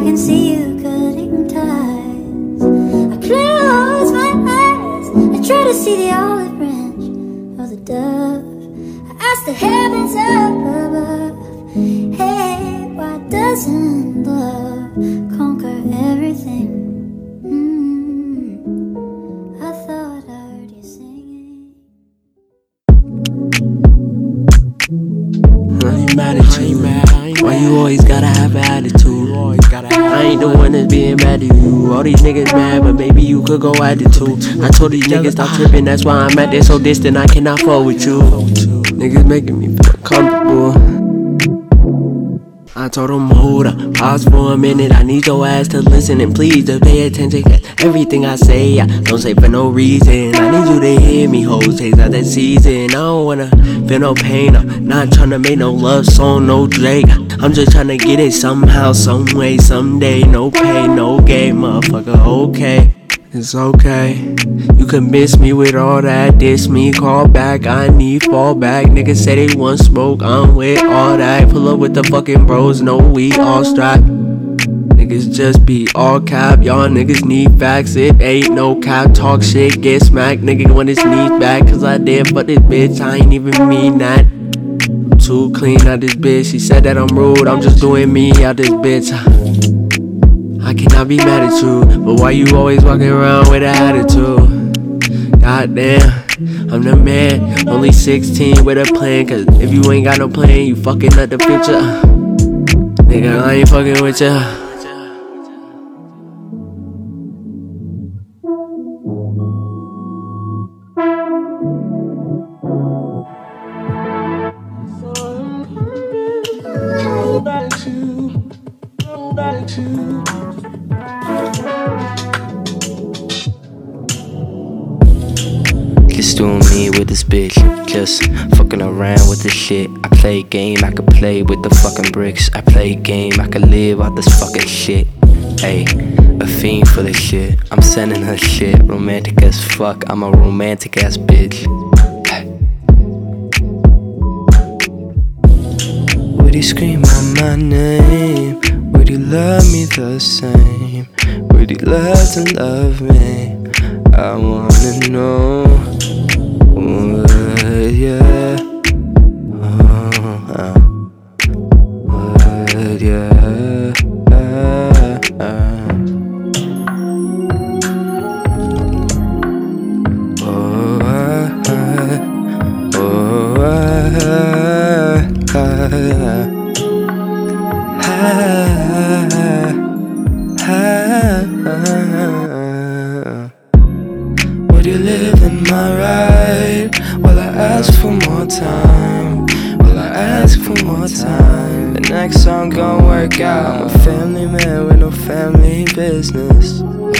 can see you cutting ties. I close my eyes, I try to see the olive branch or the dove. I ask the heavens up above, hey, why doesn't love conquer everything? I thought I heard you singing. I ain't mad at you, why you always gotta have an attitude? I ain't the one that's being mad at you. All these niggas mad, but maybe you could go at it too. I told these niggas stop tripping, that's why I'm at there so distant, I cannot fuck with you. Niggas making me feel comfortable. I told them hold up, pause for a minute, I need your ass to listen and please to pay attention, cause everything I say, I don't say for no reason. I need you to hear me, hoes, taste out that season. I don't wanna feel no pain, I'm not tryna make no love song, no Drake. I'm just tryna get it somehow, some way, someday. No pain, no game, motherfucker, okay. It's okay, you can miss me with all that, diss me, call back, I need fall back. Niggas say they want smoke, I'm with all that. Pull up with the fucking bros, no we all strapped. Niggas just be all cap, y'all niggas need facts. It ain't no cap, talk shit, get smacked. Nigga want his knees back, cause I did fuck this bitch, I ain't even mean that. I'm too clean out this bitch, she said that I'm rude, I'm just doing me out this bitch. I cannot be mad at you, but why you always walking around with an attitude? Goddamn, I'm the man, only 16 with a plan. Cause if you ain't got no plan, you fucking up the picture. Nigga, I ain't fucking with ya. Just doing me with this bitch, just fucking around with this shit. I play game, I could play with the fucking bricks. I play game, I could live out this fucking shit. Ayy, a fiend for this shit. I'm sending her shit, romantic as fuck. I'm a romantic ass bitch. Would you scream out my name? Would you love me the same? Would you love to love me? I wanna know. Would ya? Would ya? Would you live in my ride? Will I ask for more time? Will I ask for more time? The next song gon' work out. I'm a family man with no family business.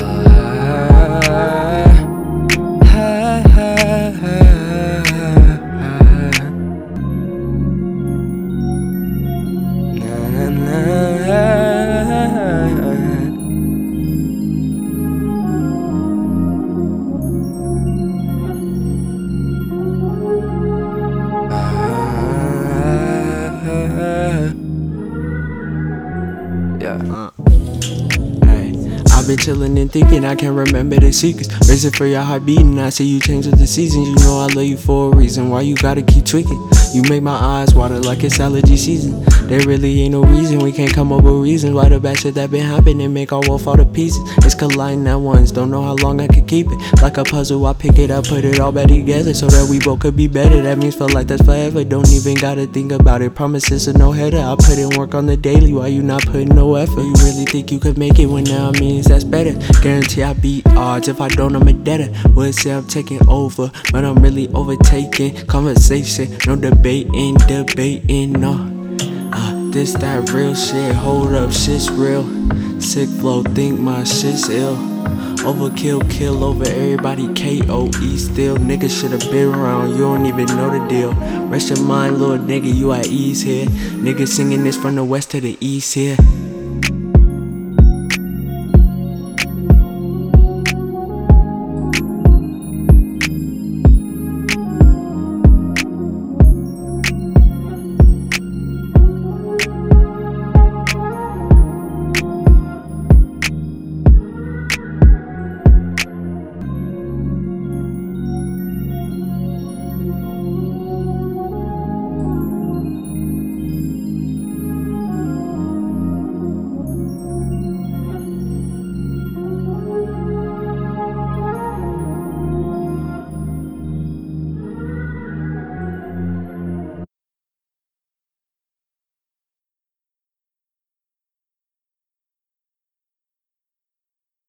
I've been chillin' and thinking, I can't remember the secrets. Racing for your heart beating, I see you change with the seasons. You know I love you for a reason, why you gotta keep tweaking? You make my eyes water like it's allergy season. There really ain't no reason, we can't come up with reasons why the bad shit that been happening make our world fall to pieces. It's colliding at once, don't know how long I could keep it. Like a puzzle, I pick it up, put it all back together so that we both could be better. That means feel like that's forever, don't even gotta think about it. Promises are no header, I put in work on the daily, why you not putting no effort? You really think you could make it when now it means that's better? Guarantee I beat odds, if I don't I'm a debtor. Would say I'm taking over, but I'm really overtaking. Conversation, no debating, no. This that real shit, hold up, shit's real. Sick flow, think my shit's ill. Overkill, kill over everybody, KOE still. Niggas should've been around, you don't even know the deal. Rest your mind, little nigga, you at ease here. Niggas singing this from the west to the east here.